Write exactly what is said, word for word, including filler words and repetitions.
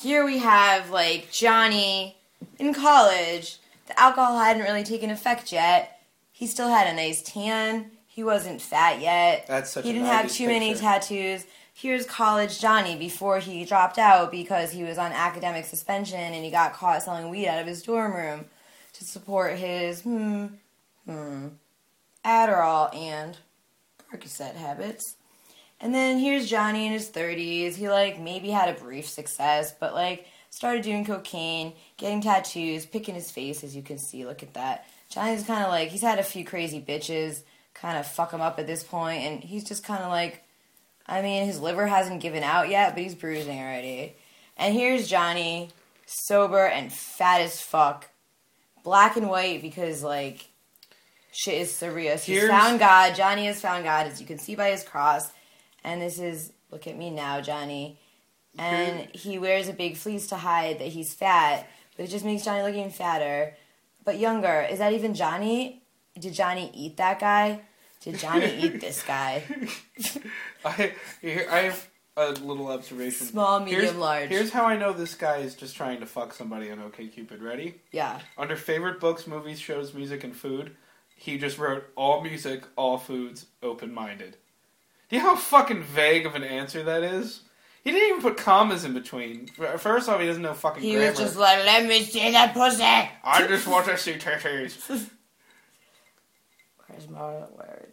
here we have, like, Johnny in college. The alcohol hadn't really taken effect yet. He still had a nice tan. He wasn't fat yet. That's such he a didn't have nineties too many picture. tattoos. Here's college Johnny before he dropped out because he was on academic suspension and he got caught selling weed out of his dorm room to support his, hmm, hmm, Adderall and Percocet habits. And then here's Johnny in his thirties. He, like, maybe had a brief success, but, like, started doing cocaine, getting tattoos, picking his face, as you can see. Look at that. Johnny's kind of like, he's had a few crazy bitches kind of fuck him up at this point, and he's just kind of like, I mean, his liver hasn't given out yet, but he's bruising already. And here's Johnny, sober and fat as fuck. Black and white because, like, shit is surreal. He's Here's- found God. Johnny has found God, as you can see by his cross. And this is, look at me now, Johnny. And he wears a big fleece to hide that he's fat, but it just makes Johnny look even fatter. But younger. Is that even Johnny? Did Johnny eat that guy? Did Johnny eat this guy? I here, I have a little observation. Small, medium, here's, large. Here's how I know this guy is just trying to fuck somebody on OkCupid. Ready? Yeah. Under favorite books, movies, shows, music, and food, he just wrote all music, all foods, open-minded. Do you know how fucking vague of an answer that is? He didn't even put commas in between. First off, he doesn't know fucking He grammar. was just like, let me see that pussy. I just want to see titties. Where's my words?